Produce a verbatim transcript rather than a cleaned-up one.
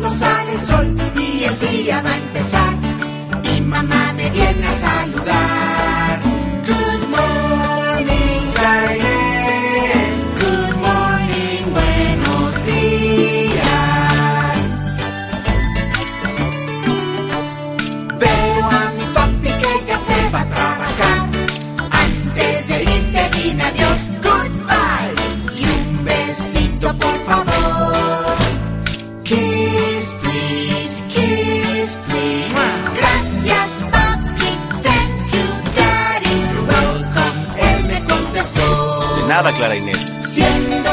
cuando sale el sol y el día va a empezar. Mi mamá me viene a saludar. Good morning, Clara Inés. Good morning, buenos días. Veo a mi papi que ya se va a trabajar. Antes de irte dime adiós, goodbye. Y un besito por favor. Kiss, please, kiss, please. Gracias, papi, thank you, daddy. You're welcome, él me contestó. De nada, Clara Inés. Siendo